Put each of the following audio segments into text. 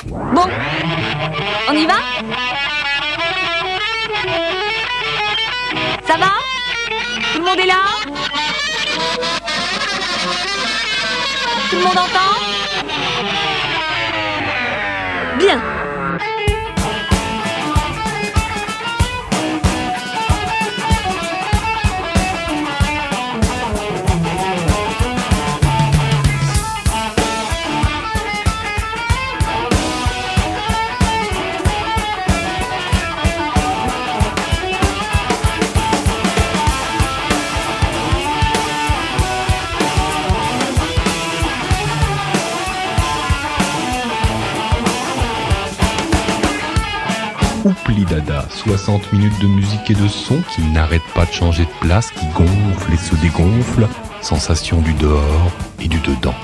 Bon, on y va? Ça va? Tout le monde est là? Tout le monde entend? Bien. Oupli Dada, 60 minutes de musique et de son qui n'arrêtent pas de changer de place, qui gonflent et se dégonflent, sensation du dehors et du dedans.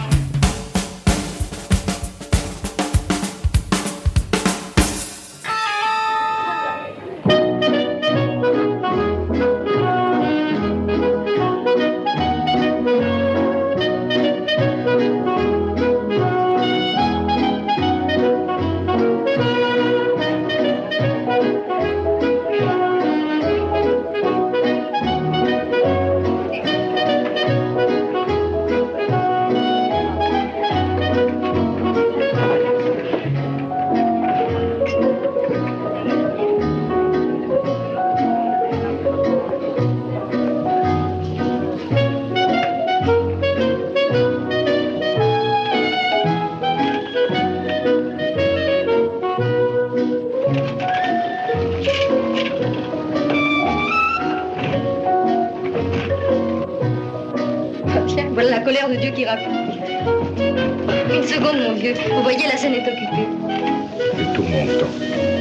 Voilà la colère de Dieu qui rapplique. Une seconde, mon vieux. Vous voyez, la scène est occupée. De tout mon temps.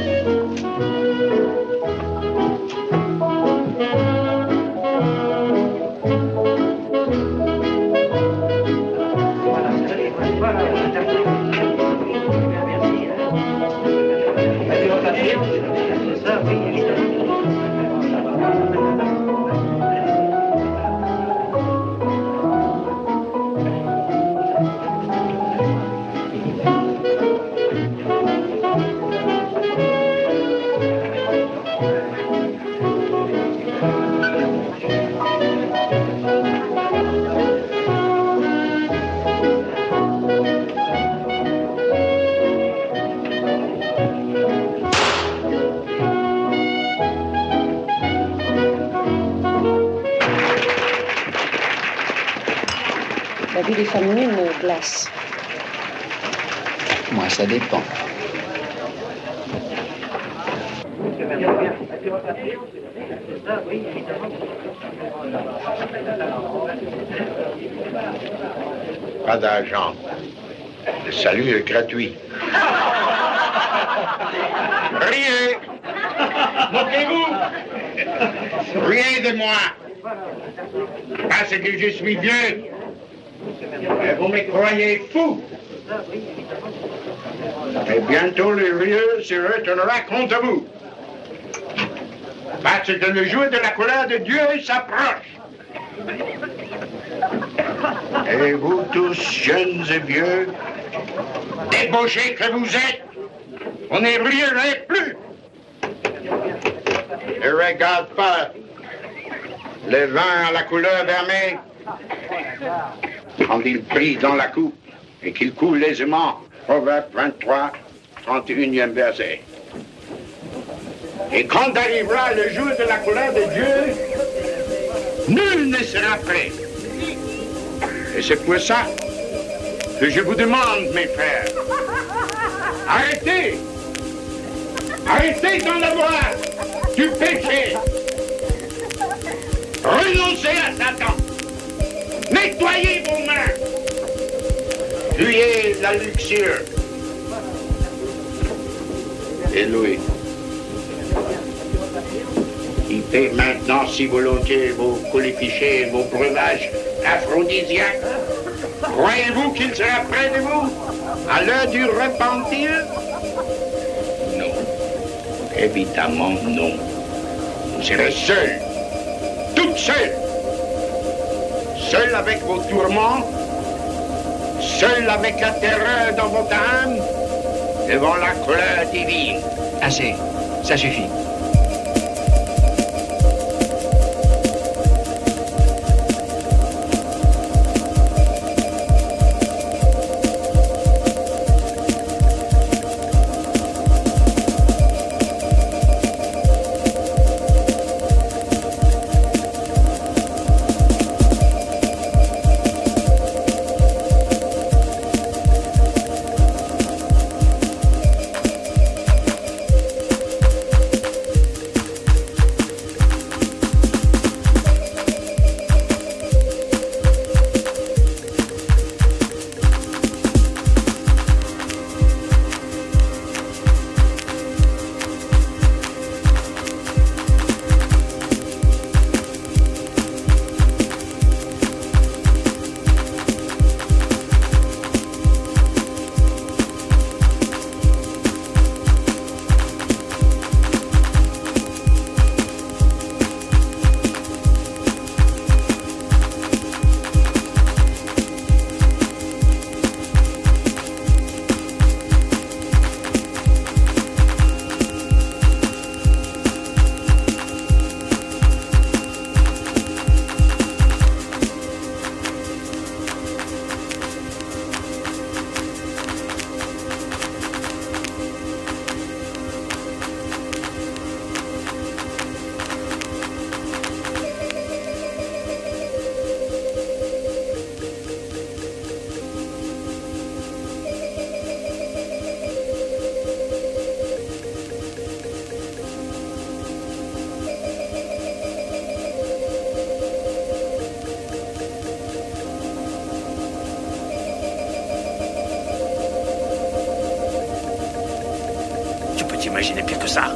La vie des femmes nues me glace. Moi, ça dépend. Pas d'argent. Le salut est gratuit. Riez! Moquez-vous! Riez de moi! Parce que je suis vieux! Et vous me croyez fou! Et bientôt le vieux se retournera contre vous. Parce que le jour de la colère de Dieu s'approche. Et vous tous, jeunes et vieux, débauchés que vous êtes, on ne rierait plus. Ne regarde pas le vin à la couleur vermeille. Quand il brille dans la coupe et qu'il coule aisément, Proverbe 23, 31e verset. Et quand arrivera le jour de la colère de Dieu, nul ne sera prêt. Et c'est pour ça que je vous demande, mes frères, arrêtez! Arrêtez dans la voie du péché! Renoncez à Satan! Nettoyez vos mains! Fuyez la luxure! Et Louis, il paie maintenant, si volontiers, vos colifichets et vos breuvages aphrodisiaques. Croyez-vous qu'il sera près de vous à l'heure du repentir? Non. Évidemment, non. Vous serez seul, toute seule. Seul avec vos tourments, seul avec la terreur dans votre âme, devant la colère divine. Assez, ça suffit. Imaginez pire que ça.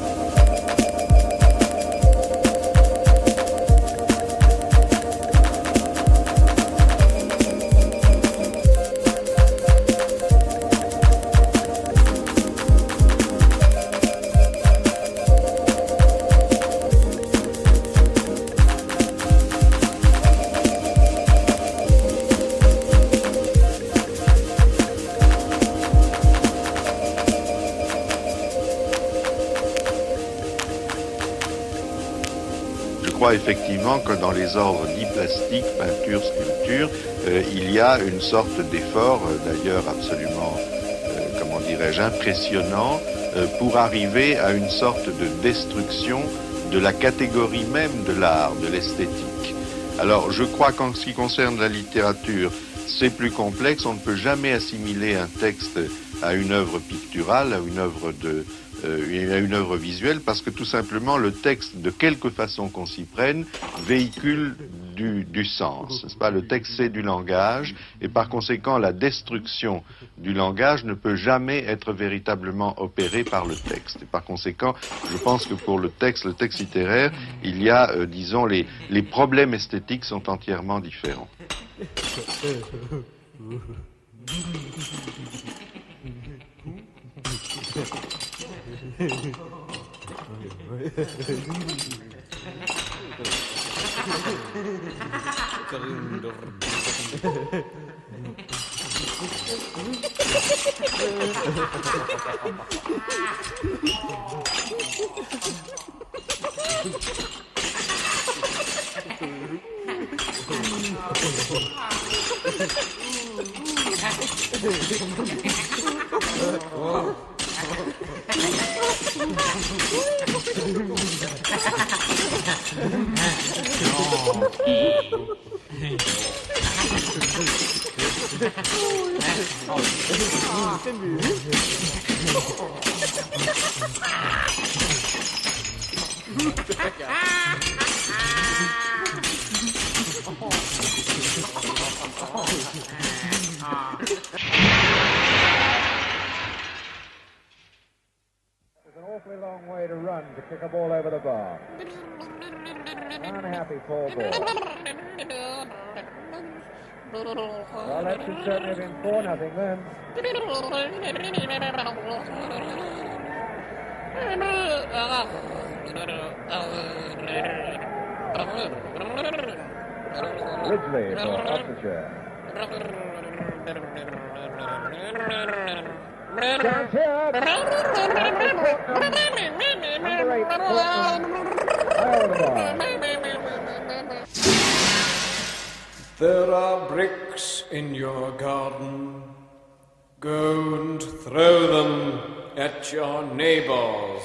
Effectivement que dans les ordres dits plastique, peinture, sculpture, il y a une sorte d'effort, d'ailleurs absolument, comment dirais-je, impressionnant, pour arriver à une sorte de destruction de la catégorie même de l'art, de l'esthétique. Alors je crois qu'en ce qui concerne la littérature, c'est plus complexe, on ne peut jamais assimiler un texte à une œuvre picturale, à une œuvre visuelle, parce que tout simplement le texte, de quelque façon qu'on s'y prenne, véhicule du sens, n'est-ce pas? Le texte, c'est du langage, et par conséquent la destruction du langage ne peut jamais être véritablement opérée par le texte. Et par conséquent, je pense que pour le texte littéraire, il y a, disons, les problèmes esthétiques sont entièrement différents. Awfully long way to run to kick a ball over the bar. Unhappy poor ball. Well, that should certainly have been 4-0 then. Ridgely for Oxfordshire. Chance here. Number 8, Portman. High over the bar. There are bricks in your garden. Go and throw them at your neighbors.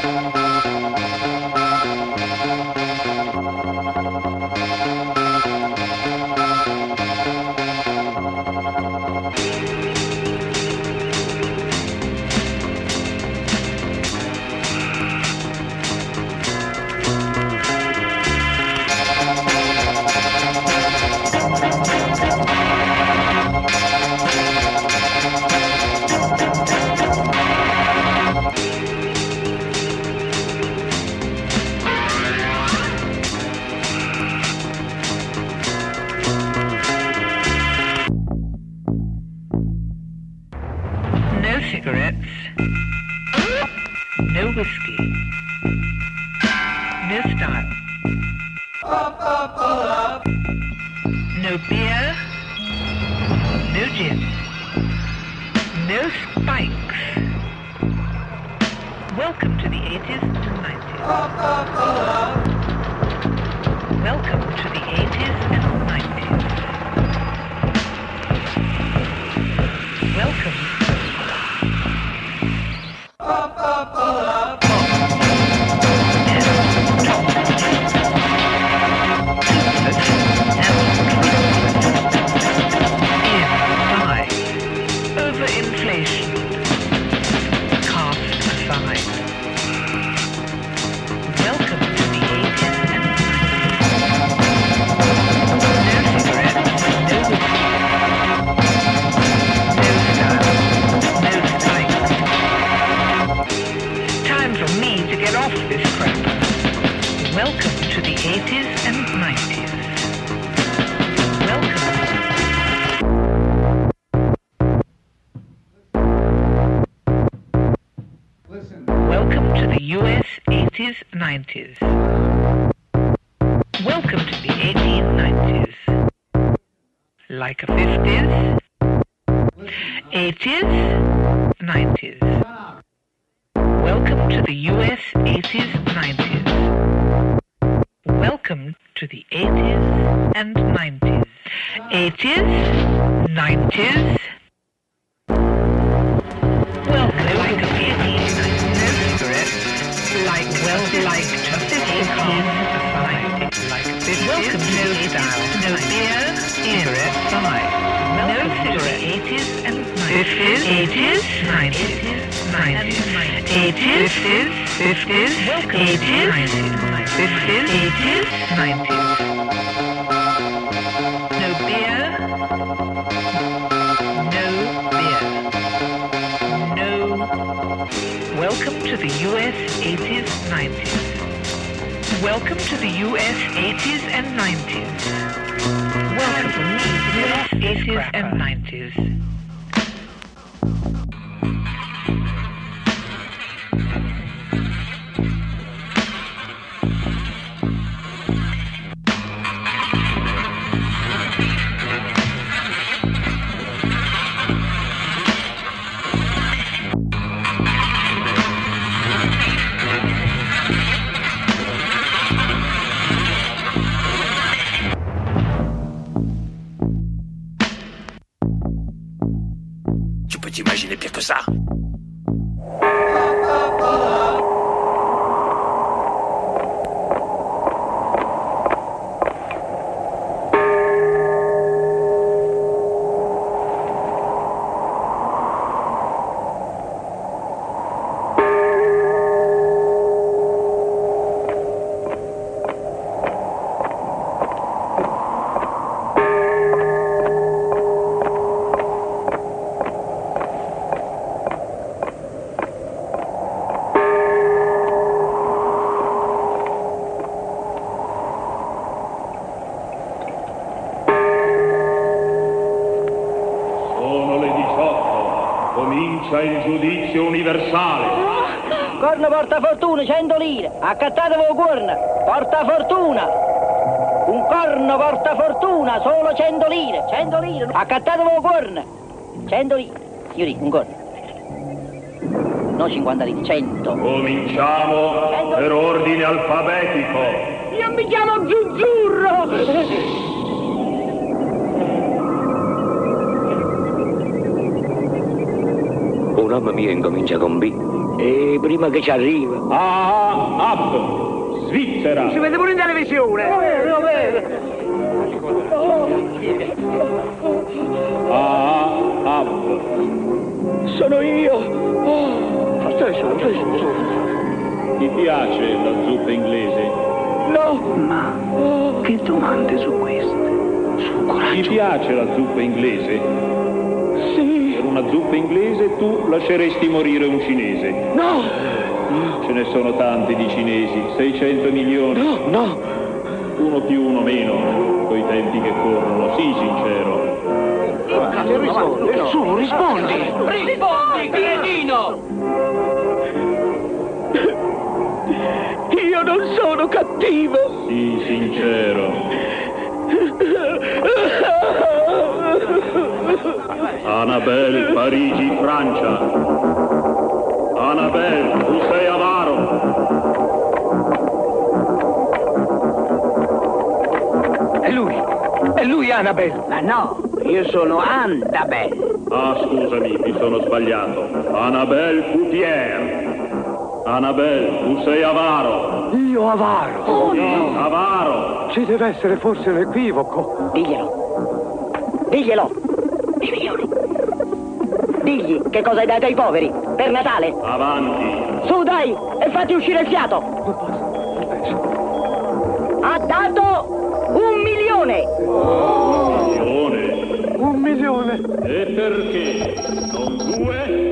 Cigarettes, no whiskey, no style, no beer, no gin, no spikes. Welcome to the 80s and 90s. Welcome to the 80s and 90s. Welcome. Welcome to the US 80s, 90s. Welcome to the 1890s. Like a 50s, 80s, 90s. Welcome to the US 80s, 90s. Welcome to the 80s and 90s. 80s, 90s. Welcome to the 80s, 90s. Like well-liked cities like this. Welcome no style, no beer, cigarette, fine. No cigarette, 80s and 90s. 80s, 90s, 90s, 80s, 50s, 80s, 50s, 80s, 90s. No beer, no beer, no. Welcome to the US 80s, 90s. Welcome to the US 80s and 90s. Welcome to the US 80s and 90s. T'imagines pire que ça? Il giudizio universale. Corno porta fortuna, 100 lire. Accattatevi le corna. Porta fortuna. Un corno porta fortuna, solo 100 lire. 100 lire. Accattatevi le corna. 100 lire. Signori, un corno. no 50 lire, 100. Cominciamo per ordine alfabetico. Io mi chiamo Zuzzurro! Un nome mio incomincia con B. E prima che ci arriva. Up, Svizzera. Si vede pure in televisione. Lo vedo. Up. Sono io. Stai su. Ti piace la zuppa inglese? No. Ma che domande su queste? Su coraggio. Ti piace la zuppa inglese? Sì. Per una zuppa inglese tu lasceresti morire un cinese. No. Ce ne sono tanti di cinesi, 600 milioni. No. Uno più, uno meno, coi tempi che corrono, sii sincero. Su, rispondi. Rispondi, piedino. Io non sono cattivo. Sii sincero. Annabelle, Parigi, Francia. Annabelle, tu sei avaro. È lui Annabelle. Ma no, io sono Annabelle. Ah, scusami, mi sono sbagliato. Annabelle Coutier. Annabelle, tu sei avaro. Io avaro? Oh, no. Avaro. Ci deve essere forse un equivoco. Diglielo. I milioni. Digli che cosa hai dato ai poveri per Natale. Avanti. Su, dai, e fatti uscire il fiato. Ha dato 1 milione. 1 milione? E perché? Non 2?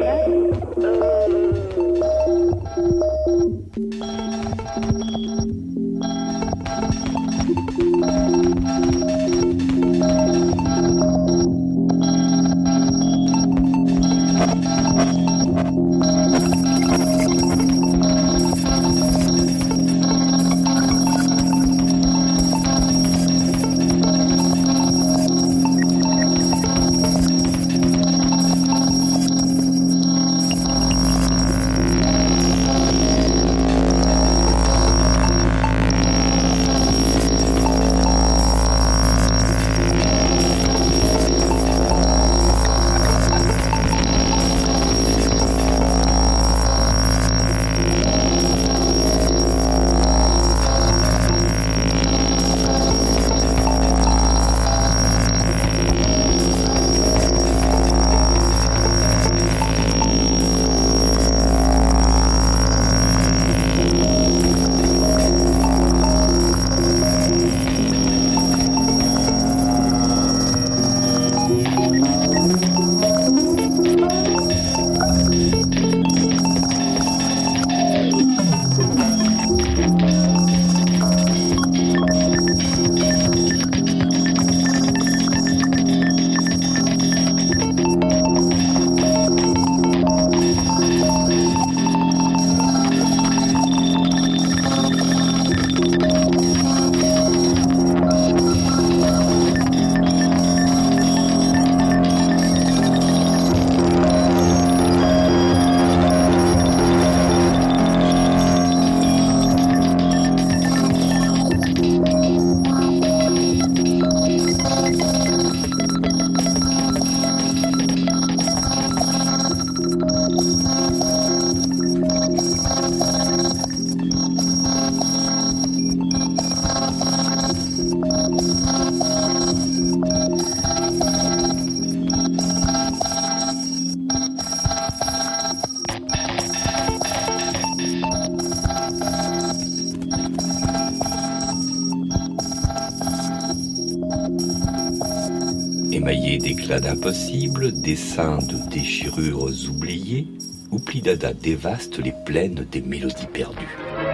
Émaillé d'éclats d'impossibles, dessins de déchirures oubliées, Ouplidada dévaste les plaines des mélodies perdues.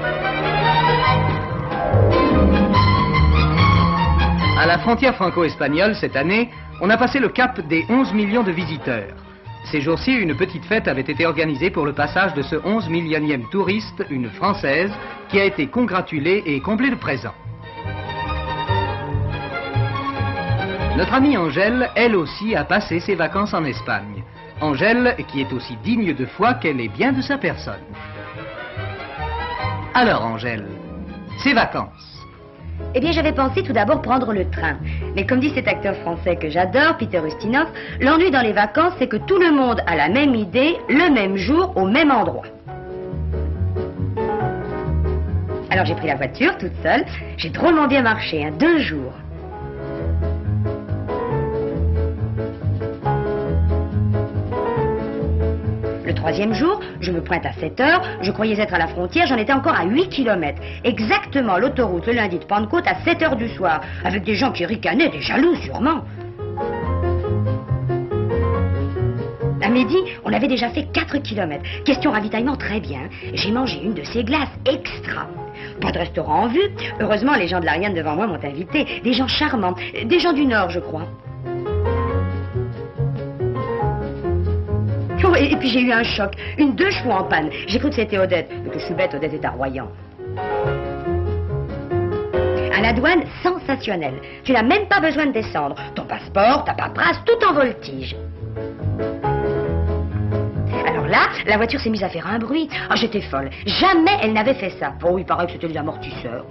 À la frontière franco-espagnole, cette année, on a passé le cap des 11 millions de visiteurs. Ces jours-ci, une petite fête avait été organisée pour le passage de ce 11 millionième touriste, une Française, qui a été congratulée et comblée de présents. Notre amie Angèle, elle aussi, a passé ses vacances en Espagne. Angèle qui est aussi digne de foi qu'elle est bien de sa personne. Alors Angèle, ces vacances. Eh bien, j'avais pensé tout d'abord prendre le train. Mais comme dit cet acteur français que j'adore, Peter Ustinov, l'ennui dans les vacances, c'est que tout le monde a la même idée, le même jour, au même endroit. Alors j'ai pris la voiture toute seule. J'ai drôlement bien marché, 2 jours. Le 3e jour, je me pointe à 7 heures, je croyais être à la frontière, j'en étais encore à 8 km. Exactement l'autoroute le lundi de Pentecôte à 7 heures du soir, avec des gens qui ricanaient, des jaloux sûrement. À midi, on avait déjà fait 4 km. Question ravitaillement, très bien. J'ai mangé une de ces glaces extra. Pas de restaurant en vue. Heureusement, les gens de l'Ariane devant moi m'ont invité. Des gens charmants. Des gens du Nord, je crois. Oh, et puis j'ai eu un choc. Une 2 chevaux en panne. J'ai cru que c'était Odette. Mais que je suis bête, Odette est à Royan. À la douane, sensationnel. Tu n'as même pas besoin de descendre. Ton passeport, ta paperasse, tout en voltige. Alors là, la voiture s'est mise à faire un bruit. Ah, j'étais folle. Jamais elle n'avait fait ça. Oh, il paraît que c'était les amortisseurs.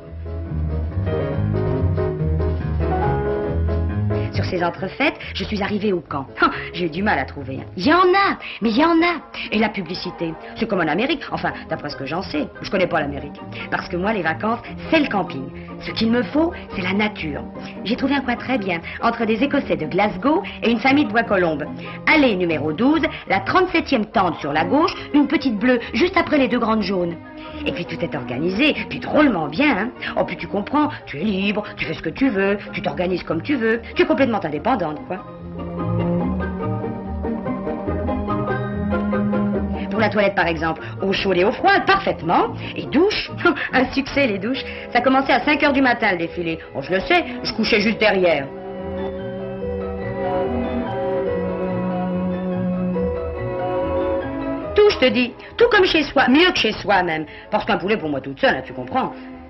Sur ces entrefaites, je suis arrivée au camp. Oh, j'ai eu du mal à trouver. Il y en a, mais il y en a. Et la publicité, c'est comme en Amérique. Enfin, d'après ce que j'en sais. Je connais pas l'Amérique. Parce que moi, les vacances, c'est le camping. Ce qu'il me faut, c'est la nature. J'ai trouvé un coin très bien, entre des Écossais de Glasgow et une famille de Bois-Colombes. Allée numéro 12, la 37e tente sur la gauche, une petite bleue, juste après les 2 grandes jaunes. Et puis tout est organisé, puis drôlement bien, hein. Oh, puis tu comprends, tu es libre, tu fais ce que tu veux, tu t'organises comme tu veux, tu es complètement indépendante, quoi. Pour la toilette, par exemple, eau chaude et eau froide, parfaitement. Et douche, un succès, les douches. Ça commençait à 5 heures du matin, le défilé. Oh, je le sais, je couchais juste derrière. Tout, je te dis, tout comme chez soi, mieux que chez soi même. Parce qu'un poulet pour moi toute seule, hein, tu comprends.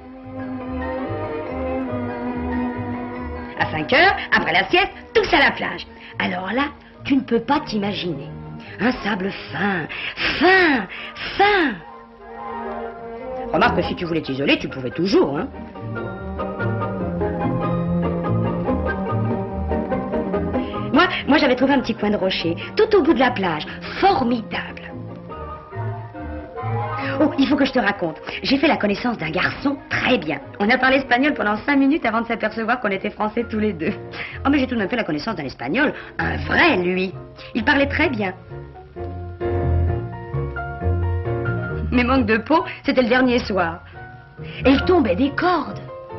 À 5 heures, après la sieste, tous à la plage. Alors là, tu ne peux pas t'imaginer. Un sable fin, fin, fin. Remarque que si tu voulais t'isoler, tu pouvais toujours, hein. Moi, j'avais trouvé un petit coin de rocher, tout au bout de la plage. Formidable. Oh, il faut que je te raconte. J'ai fait la connaissance d'un garçon très bien. On a parlé espagnol pendant 5 minutes avant de s'apercevoir qu'on était français tous les deux. Oh, mais j'ai tout de même fait la connaissance d'un espagnol. Un vrai, lui. Il parlait très bien. Mais manque de peau, c'était le dernier soir. Et il tombait des cordes.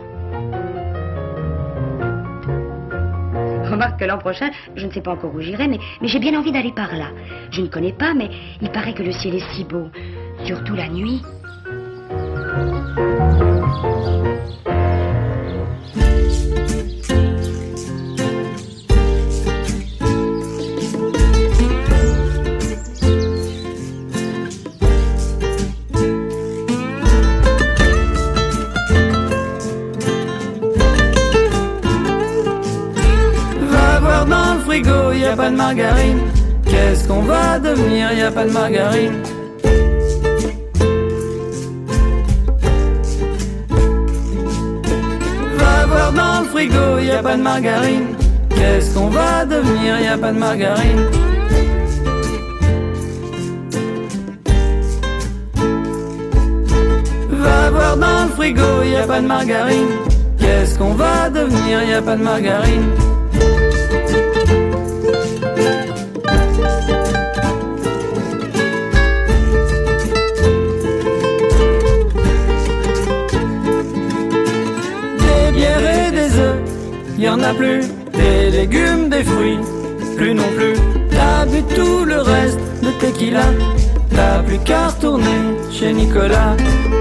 Remarque que l'an prochain, je ne sais pas encore où j'irai, mais j'ai bien envie d'aller par là. Je ne connais pas, mais il paraît que le ciel est si beau. Surtout la nuit. Va voir dans le frigo, y a pas de margarine. Qu'est-ce qu'on va devenir, y a pas de margarine. Dans le frigo, y a pas de margarine. Qu'est-ce qu'on va devenir, y a pas de margarine. Va voir dans le frigo, y a pas de margarine. Qu'est-ce qu'on va devenir, y a pas de margarine. Y en a plus, des légumes, des fruits, plus non plus. T'as bu tout le reste de tequila, t'as plus qu'à retourner chez Nicolas.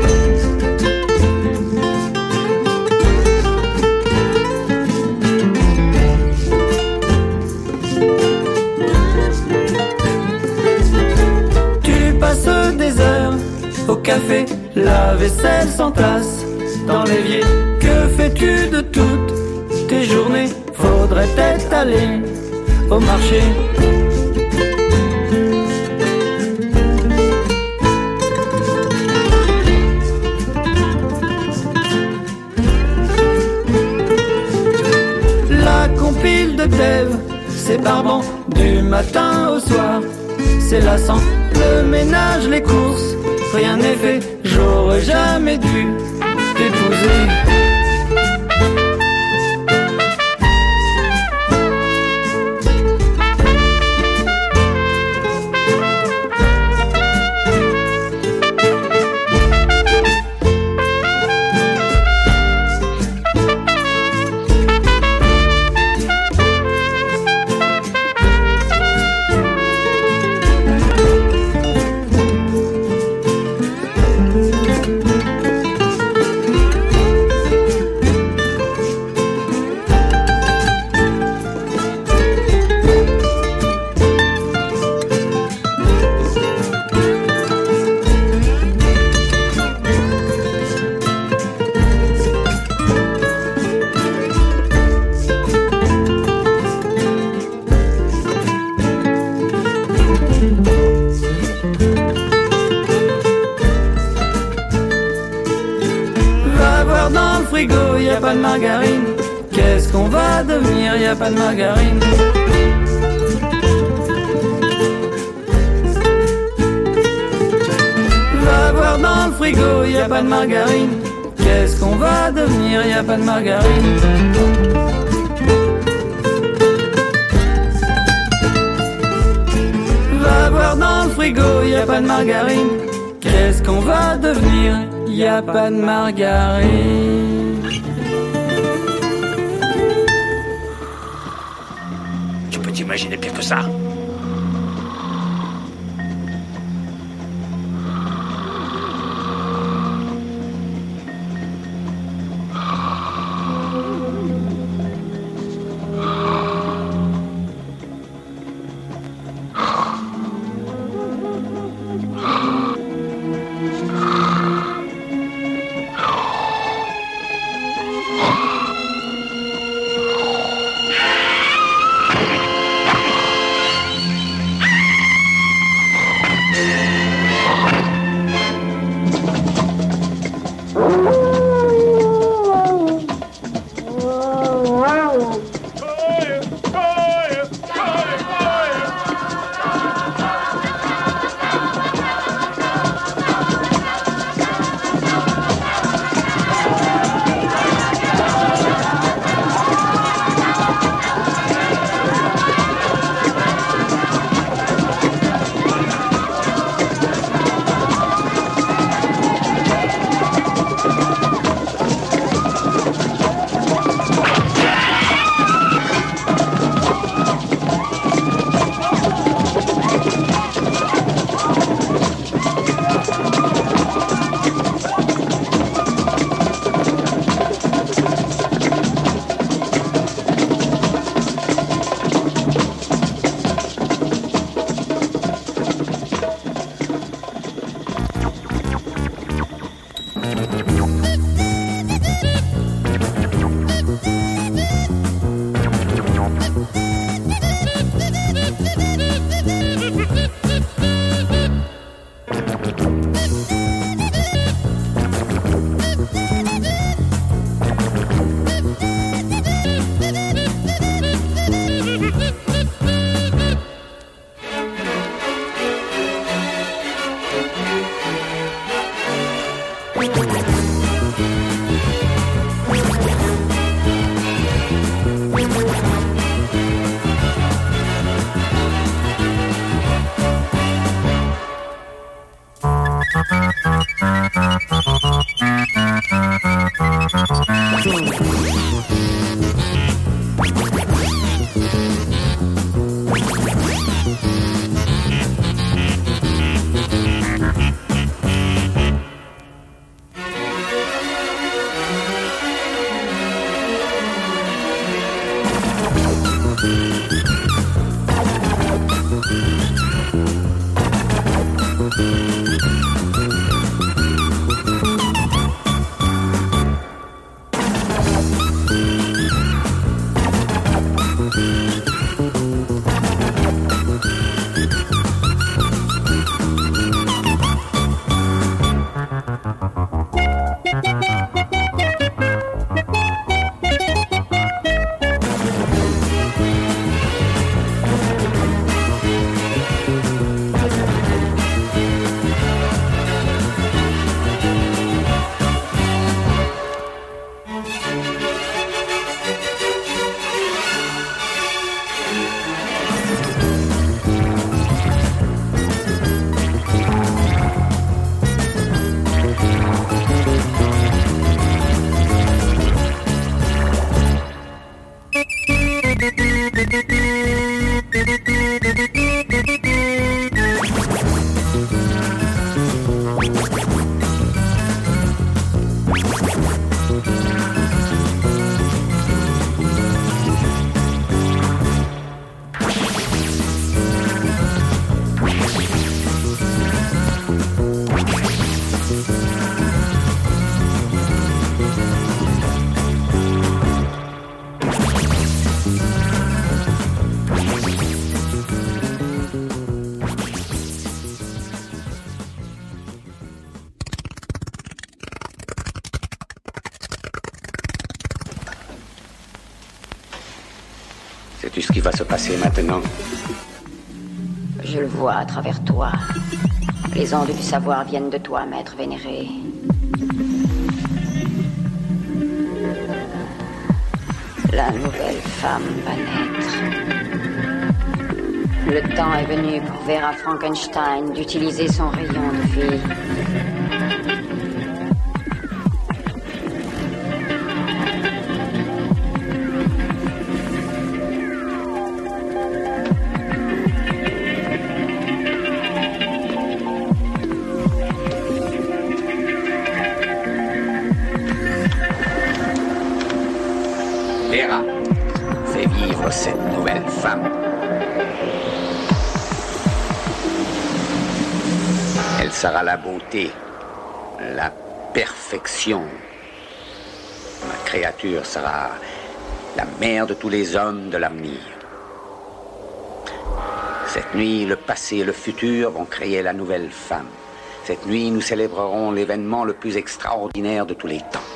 Tu passes des heures au café, la vaisselle s'entasse dans l'évier. Que fais-tu de toutes tes journées? Faudrait peut-être aller au marché. c'est par banc, du matin au soir. C'est lassant, le ménage, les courses, rien n'est fait, j'aurais jamais dû t'épouser. Y a pas de margarine, qu'est-ce qu'on va devenir? Y a pas de margarine. Va voir dans le frigo, y a pas de margarine, qu'est-ce qu'on va devenir? Y a pas de margarine. Va voir dans le frigo, y a pas de margarine, qu'est-ce qu'on va devenir? Y a pas de margarine. Imaginez pire que ça. Sais-tu ce qui va se passer maintenant? Je le vois à travers toi. Les ondes du savoir viennent de toi, maître vénéré. La nouvelle femme va naître. Le temps est venu pour Vera Frankenstein d'utiliser son rayon de vie. Vera, fais vivre cette nouvelle femme. Elle sera la beauté, la perfection. Ma créature sera la mère de tous les hommes de l'avenir. Cette nuit, le passé et le futur vont créer la nouvelle femme. Cette nuit, nous célébrerons l'événement le plus extraordinaire de tous les temps.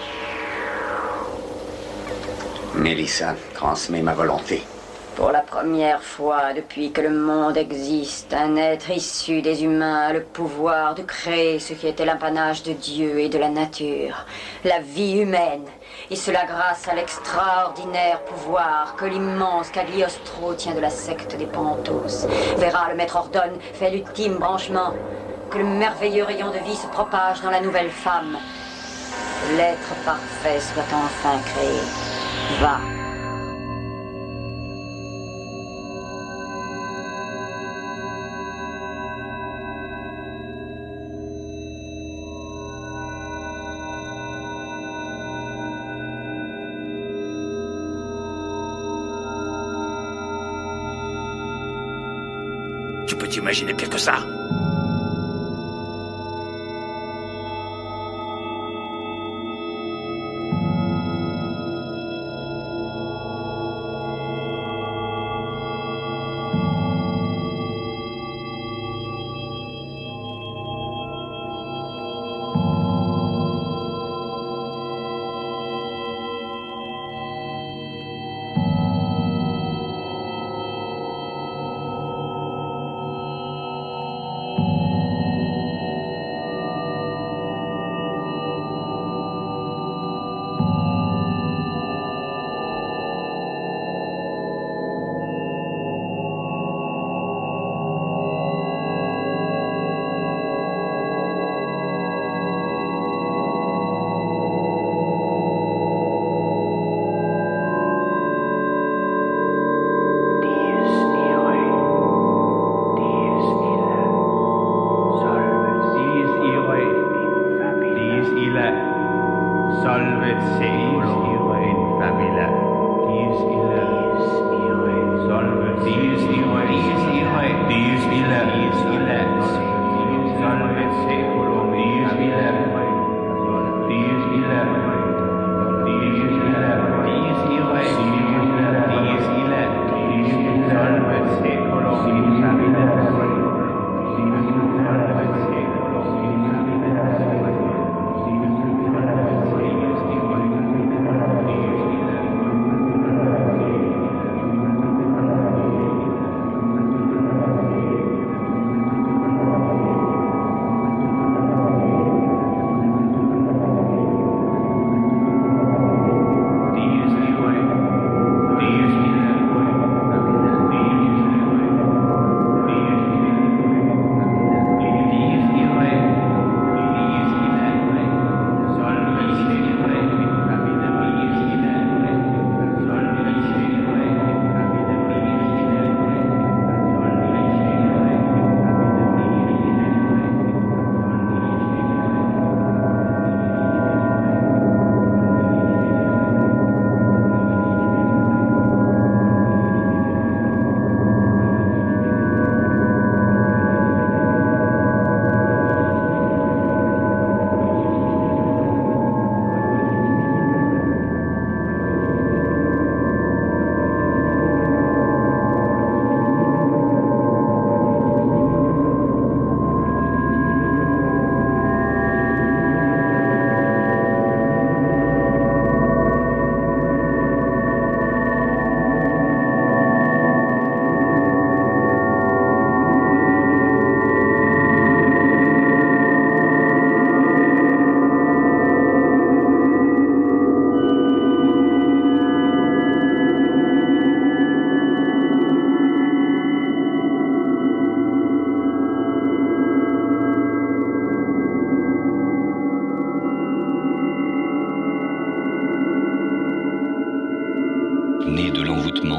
Mélissa, transmets ma volonté. Pour la première fois depuis que le monde existe, un être issu des humains a le pouvoir de créer ce qui était l'apanage de Dieu et de la nature, la vie humaine. Et cela grâce à l'extraordinaire pouvoir que l'immense Cagliostro tient de la secte des Panthos. Vera, le maître ordonne, fait l'ultime branchement. Que le merveilleux rayon de vie se propage dans la nouvelle femme. L'être parfait soit enfin créé. Va. Tu peux t'imaginer pire que ça?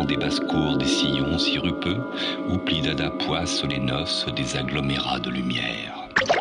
Vent des basses-cours, des sillons sirupeux, où Plidada poisse les noces des agglomérats de lumière.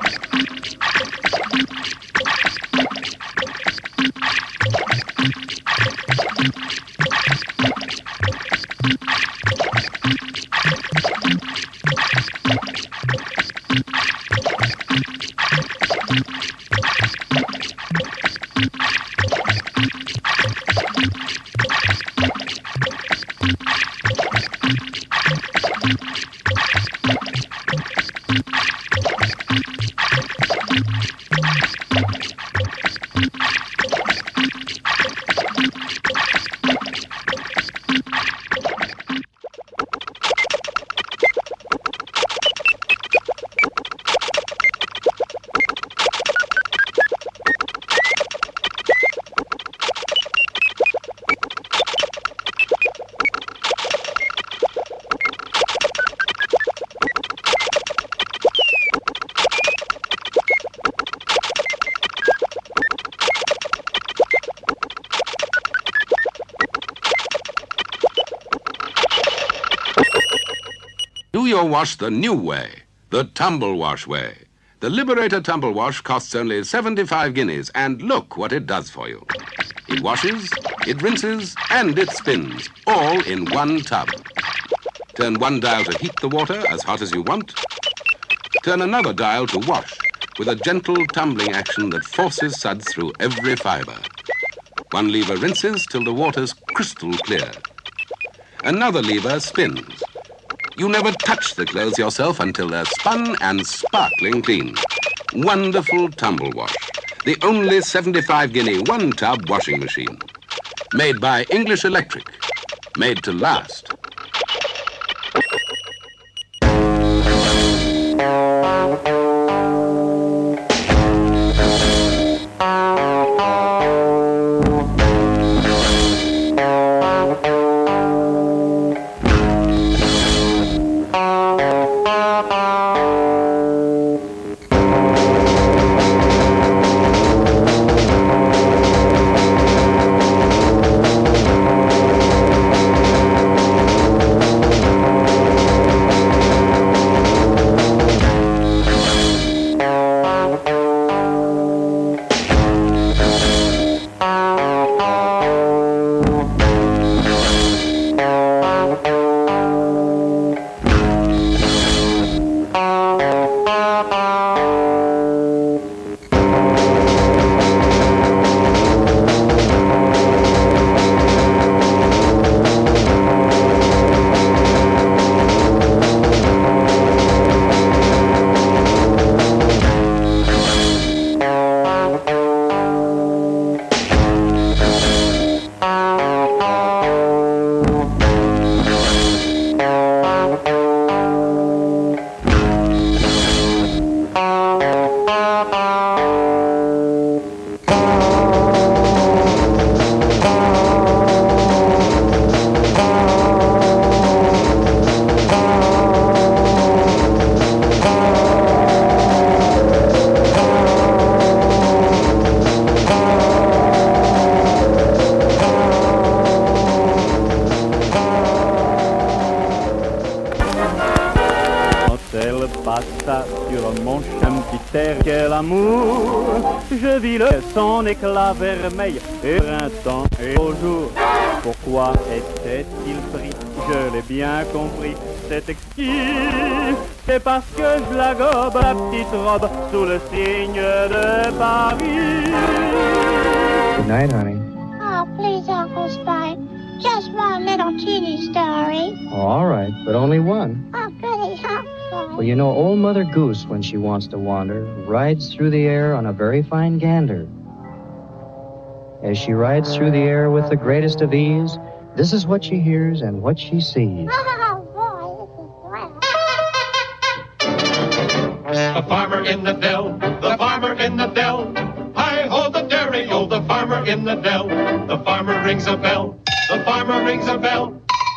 Do your wash the new way, the Tumble Wash way. The Liberator Tumble Wash costs only 75 guineas, and look what it does for you. It washes, it rinses, and it spins, all in one tub. Turn one dial to heat the water as hot as you want. Turn another dial to wash, with a gentle tumbling action that forces suds through every fibre. One lever rinses till the water's crystal clear. Another lever spins. You never touch the clothes yourself until they're spun and sparkling clean. Wonderful Tumble Wash. The only 75 guinea one-tub washing machine. Made by English Electric. Made to last. Sur mon champiter, quel amour. Je vis son éclat vermeil et printemps et au jour. Pourquoi était-il pris? Je l'ai bien compris, c'est exquis. C'est parce que je la gobe, la petite robe, sous le signe de Paris. Good night, honey. Oh, please, Uncle Spike. Just one little teeny story. Oh, all right, but only one. Oh, goody, huh? Well, you know, old Mother Goose, when she wants to wander, rides through the air on a very fine gander. As she rides through the air with the greatest of ease, this is what she hears and what she sees. Oh, boy, this is grand. The farmer in the dell, the farmer in the dell. Hi-ho, the dairy-o, the farmer in the dell. The farmer rings a bell, the farmer rings a bell.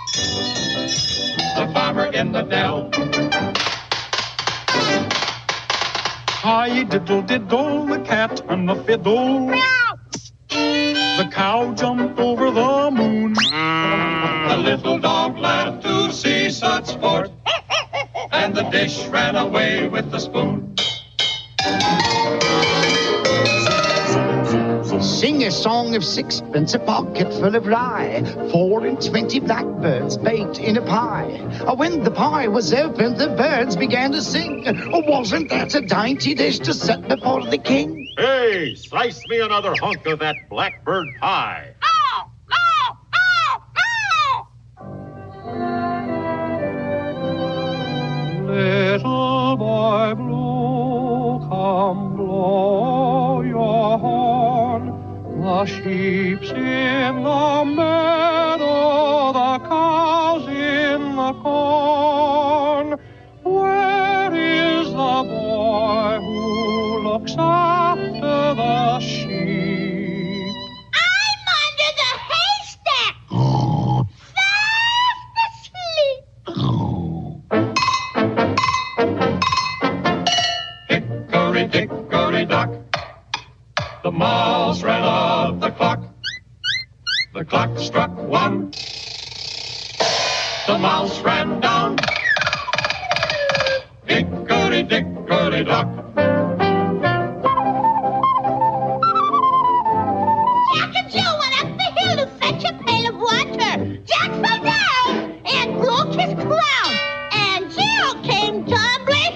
The farmer in the dell. Hi-diddle-diddle, the cat and the fiddle. The cow jumped over the moon. The little dog laughed to see such sport, and the dish ran away with the spoon. Sing a song of sixpence, a pocket full of rye, 4 and 20 blackbirds baked in a pie. When the pie was opened, the birds began to sing. Wasn't that a dainty dish to set before the king? Hey, slice me another hunk of that blackbird pie. Little boy blue, come blow your horn. The sheep's in the meadow, the cow's in the corn. Where is the boy who looks after the sheep? I'm under the haystack. Fast asleep. Hickory dickory dock, the mouse ran up the clock. The clock struck 1. The mouse ran down. Hickory dickory dock. Jack and Jill went up the hill to fetch a pail of water. Jack fell down and broke his crown, and Jill came tumbling.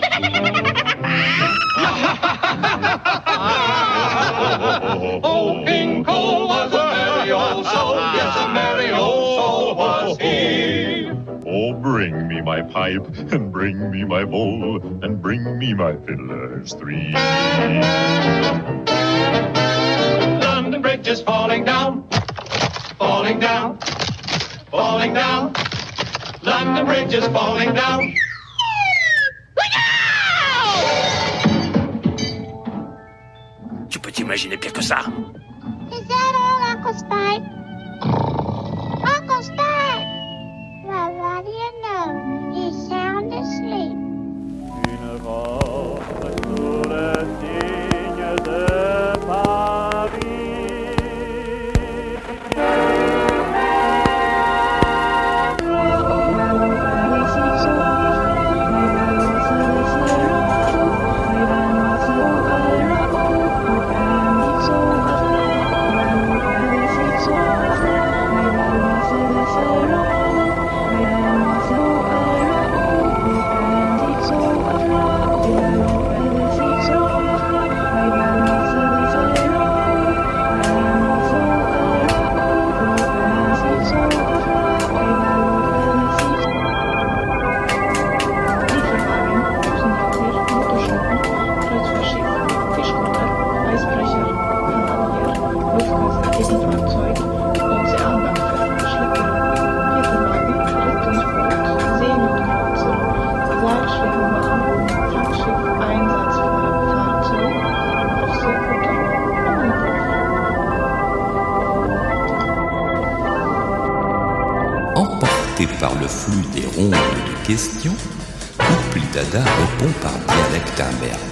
Oh, King Cole was a merry old soul. Yes, a merry old soul was he. Oh, bring me my pipe, and bring me my bowl, and bring me my fiddlers 3. London Bridge is falling down, falling down, falling down. London Bridge is falling down. Tu peux t'imaginer pire que ça? Is that all, Uncle Spike? Uncle Spike! Well, what do you know? He's sound asleep. Une robe sous le signe de Paris. Par le flux des rondes de questions, Oupli Dada répond par dialecte imberbe.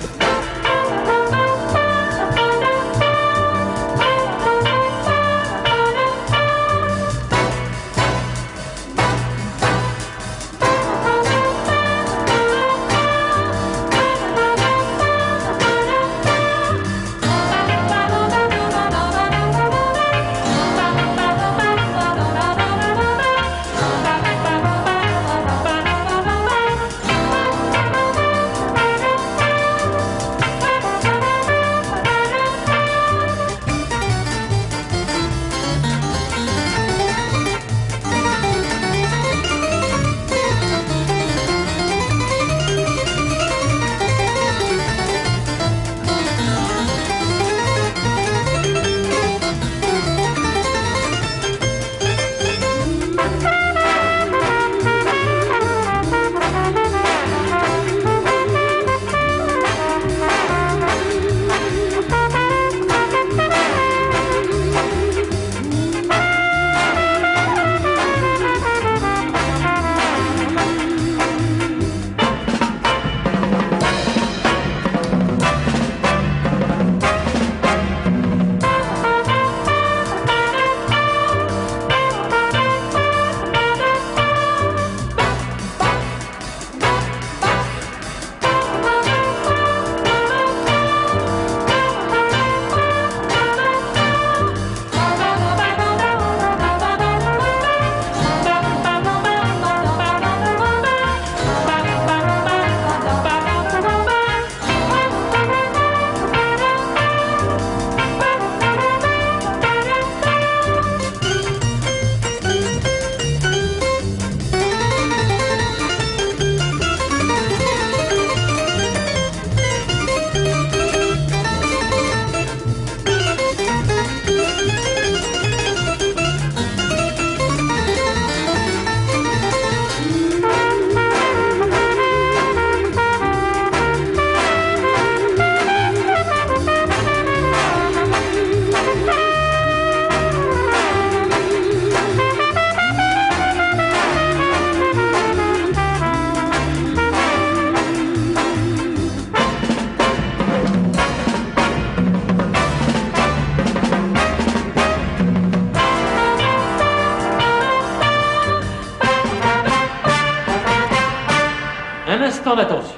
instant d'attention.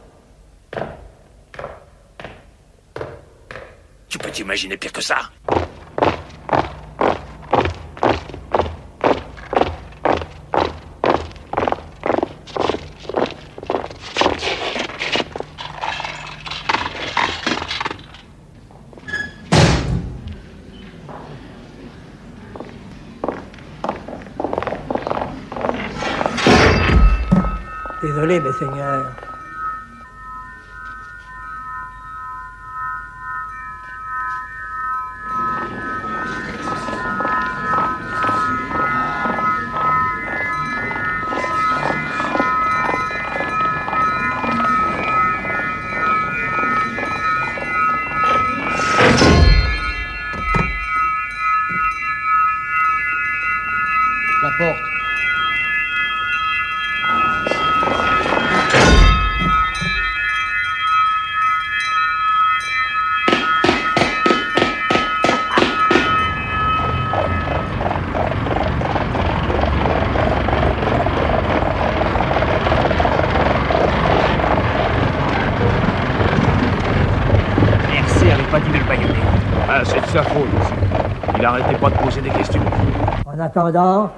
Tu peux t'imaginer pire que ça? Désolé, mes seigneurs. La porte. Mercier avait pas dit de le baïonner. Ah, c'est de sa faute. Il arrêtait pas de poser des questions. En attendant,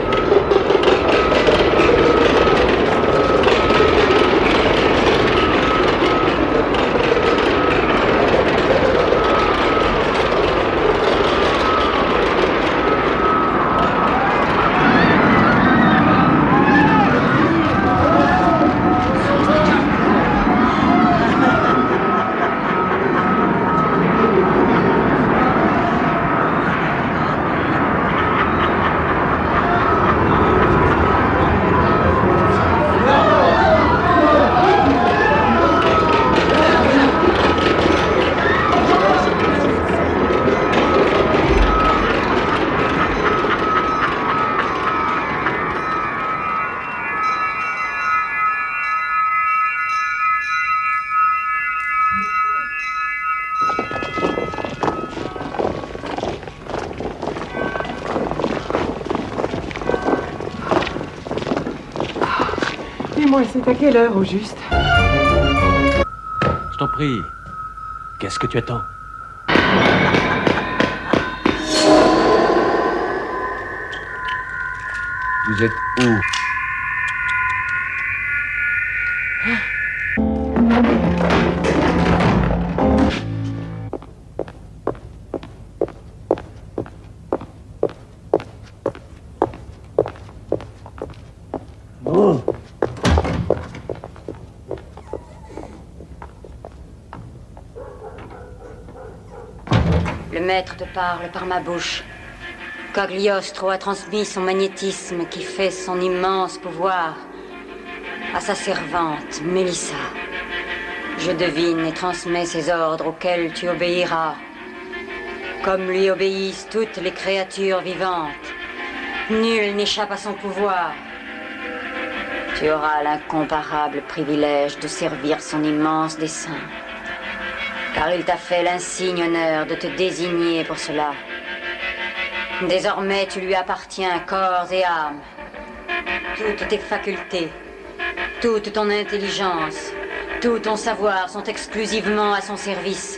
Dis-moi, c'est à quelle heure au juste? Je t'en prie. Qu'est-ce que tu attends? Vous êtes où? Le maître te parle par ma bouche. Cagliostro a transmis son magnétisme qui fait son immense pouvoir à sa servante, Mélissa. Je devine et transmets ses ordres auxquels tu obéiras, comme lui obéissent toutes les créatures vivantes. Nul n'échappe à son pouvoir. Tu auras l'incomparable privilège de servir son immense dessein, car il t'a fait l'insigne honneur de te désigner pour cela. Désormais, tu lui appartiens corps et âme. Toutes tes facultés, toute ton intelligence, tout ton savoir sont exclusivement à son service.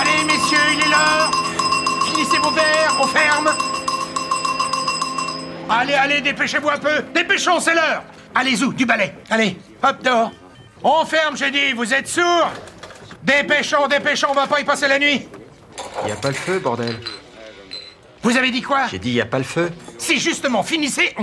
Allez, messieurs, il est l'heure. Finissez vos verres, on ferme. Allez, dépêchez-vous un peu. Dépêchons, c'est l'heure. Allez, Zou, du balai. Allez, hop dehors. On ferme, j'ai dit, vous êtes sourds? Dépêchons, on va pas y passer la nuit. Y a pas le feu, bordel. Vous avez dit quoi? J'ai dit y a pas le feu. Si justement, finissez,